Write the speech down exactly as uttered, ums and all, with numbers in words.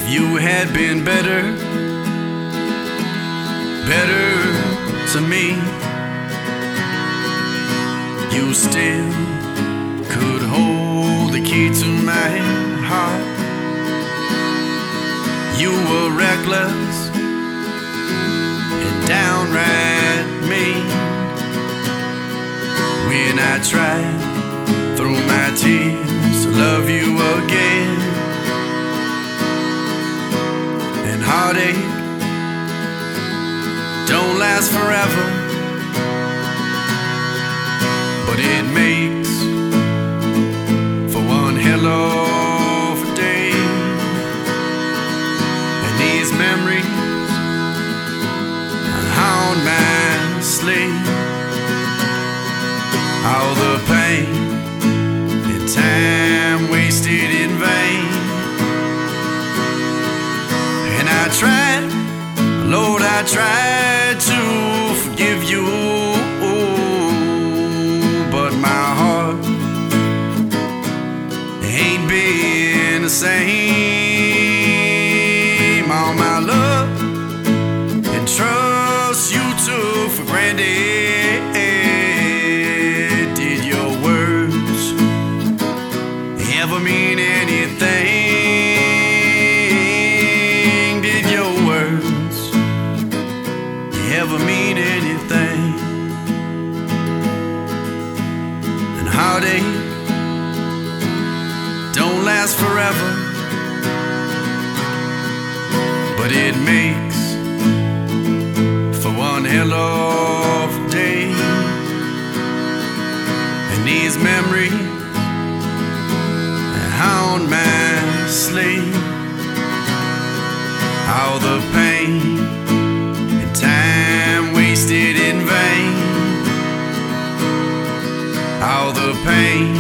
you had been better, better to me, you still could hold the key to my heart. You were reckless and downright mean. When I tried through my tears to love you again, and heartache don't last forever, but it makes for one hell of a day. And these memories haunt my sleep. All the pain and time wasted in vain. And I tried, Lord, I tried to forgive you, but my heart ain't been the same. All my love and trust you took for granted. Did your words ever mean anything? Did your words ever mean anything? And heartache don't last forever, but it makes for one hell of a day. And these memories haunt my sleep. All the pain and time wasted in vain. All the pain